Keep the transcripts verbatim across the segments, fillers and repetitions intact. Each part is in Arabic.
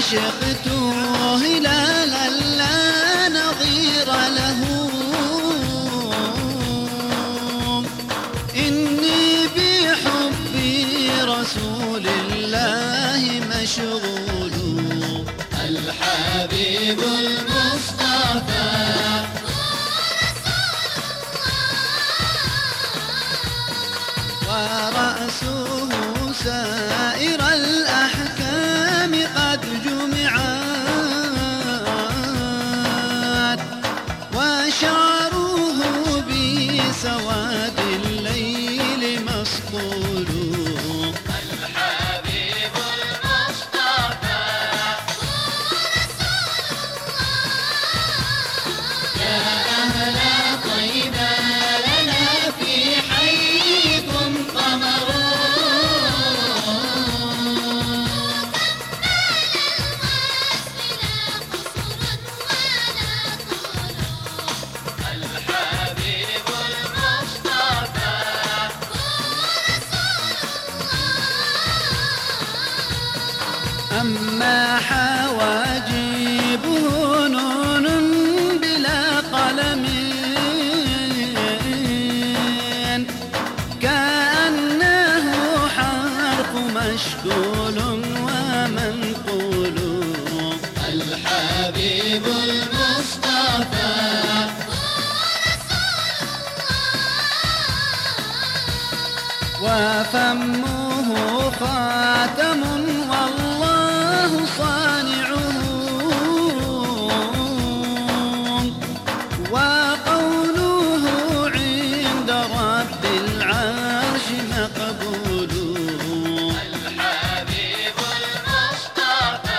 عشقته هلالا لا نظير له، إني بحب رسول الله مشغول. الحبيب المصطفى ورأسه سائر الأحكام قد جمعت، وشعره بسواد الليل مسطول. الحبيب المصطفى يا أهل طيبة لنا في حيكم قمر، الحبيب المصطفى أما حواجبه نون بلا قلم، كأنه حرف مشكول ومنقول. الحبيب المصطفى وفمه خاتم والله صانعه، وقوله عند رب العرش مقبول. الحبيب المصطفى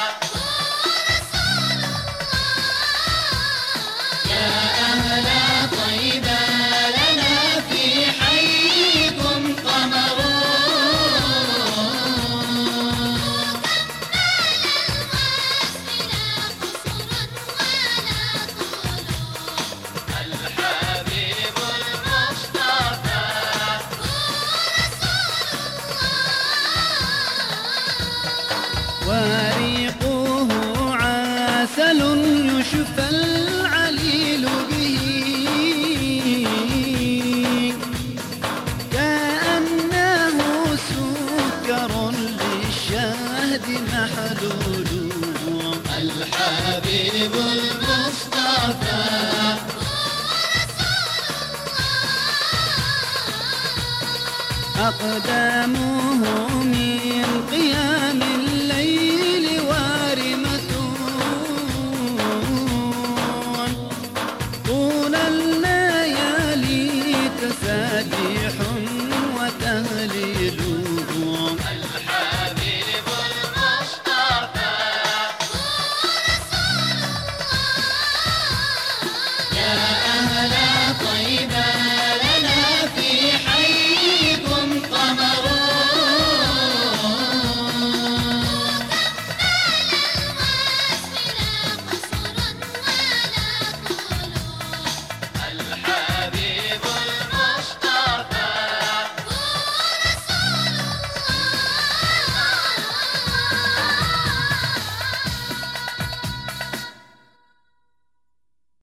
يا أهل طيبة لنا في حيكم قمر، الحبيب المصطفى وريقه عسل يشفى العليل به، كأنه سكر للشهد محلول. الحبيب المصطفى أقدامه من قيام